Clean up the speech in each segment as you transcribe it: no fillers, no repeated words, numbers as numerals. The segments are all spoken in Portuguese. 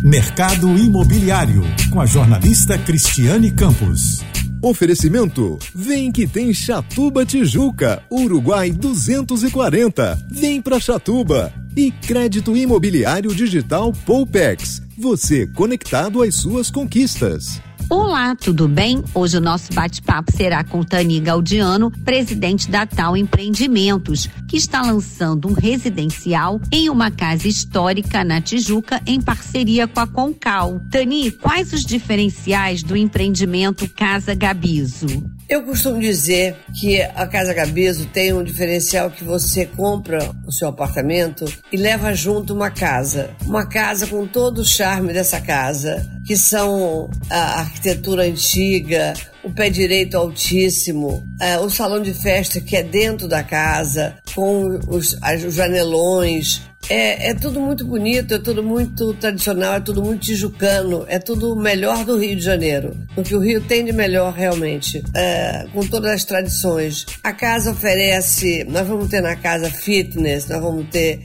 Mercado Imobiliário, com a jornalista Cristiane Campos. Oferecimento, vem que tem Chatuba Tijuca, Uruguai 240. Vem pra Chatuba. E Crédito Imobiliário Digital Poupex. Você conectado às suas conquistas. Olá, tudo bem? Hoje o nosso bate-papo será com Tani Gaudiano, presidente da Tal Empreendimentos, que está lançando um residencial em uma casa histórica na Tijuca em parceria com a Concal. Tani, quais os diferenciais do empreendimento Casa Gabiso? Eu costumo dizer que a Casa Gabiso tem um diferencial que você compra o seu apartamento e leva junto uma casa com todo o charme dessa casa, que são a arquitetura antiga, o pé direito altíssimo, o salão de festa que é dentro da casa, com os janelões. É tudo muito bonito, é tudo muito tradicional, é tudo muito tijucano, é tudo melhor do Rio de Janeiro, o que o Rio tem de melhor realmente, com todas as tradições. A casa oferece, nós vamos ter na casa fitness, nós vamos ter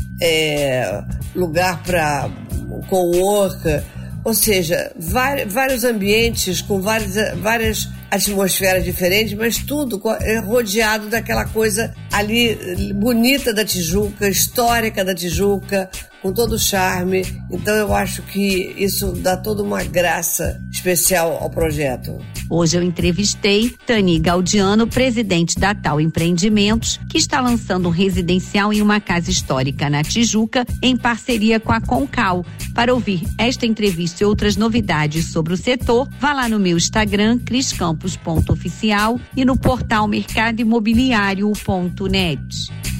lugar para co-work, ou seja, vários ambientes com várias atmosferas diferentes, mas tudo rodeado daquela coisa ali bonita da Tijuca, histórica da Tijuca, com todo o charme. Então eu acho que isso dá toda uma graça especial ao projeto. Hoje eu entrevistei Tani Gaudiano, presidente da Tal Empreendimentos, que está lançando um residencial em uma casa histórica na Tijuca, em parceria com a Concal. Para ouvir esta entrevista e outras novidades sobre o setor, vá lá no meu Instagram, criscampos.oficial, e no portal mercadoimobiliario.net.